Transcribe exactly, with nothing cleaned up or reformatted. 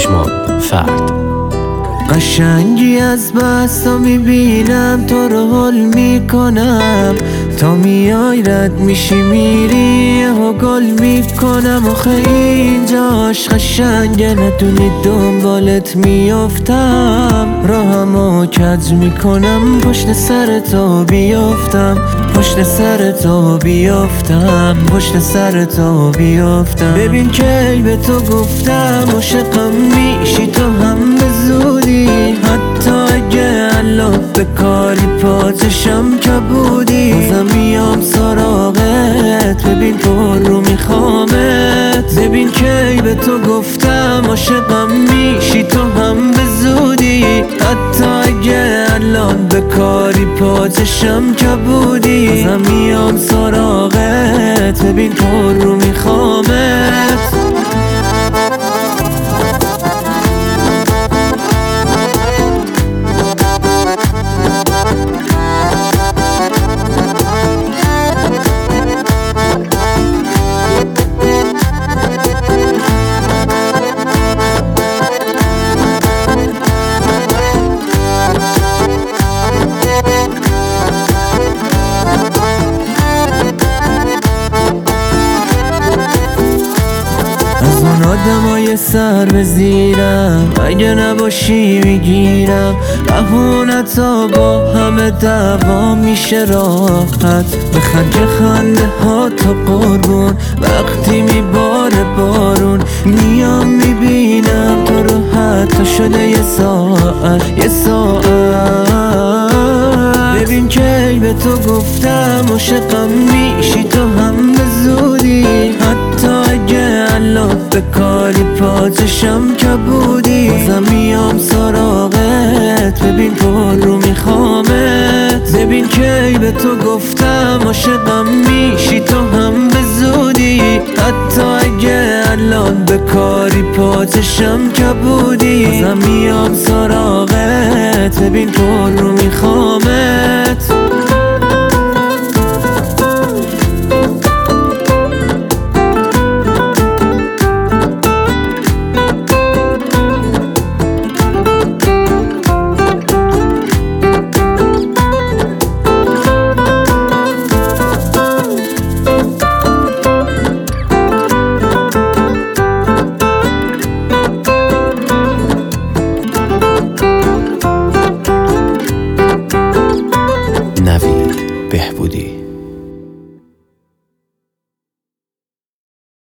پشمان فرد. قشنگی از بستا میبینم تو رو حل میکنم، تا میای رد میشی میری و گل میکنم. آخه اینجاش قشنگه ندونی دنبالت میافتم، راهمو کج میکنم پشت سر تو بیافتم، پشت سر تو بیافتم، پشت سر تو بیافتم. ببین کی به تو گفتم عاشقم میشی تو هم به زودی، حتی اگه الان به کاری پاتشم کبودی، بازم میام سراغت. ببین پر رو میخوامت، ببین کی به تو گفتم عاشقم میشی تو هم به زودی، حتی اگه الان به کاری پاتشم کبودی، بازم میام سراغت. ببین پر رو میخوامت. از اون آدمای سر به زیرم اگه نباشی میگیرم، اهونتا با همه دعوا میشه راحت. به خرج خنده ها تا قربون وقتی میباره بارون، میام میبینم تو رو حتی شده یه ساعت، یه ساعت. ببین کی به تو گفتم عاشقم میشی تو هم به زودی، حتی اگه الان به کاری پاتشم کبودی، بازم میام سراغت. ببین پر رو میخوامت، ببین کی به تو گفتم عاشقم میشی تو هم به زودی، حتی اگه الان به کاری پاتشم کبودی، بازم میام سراغت. ببین پر رو میخوامت.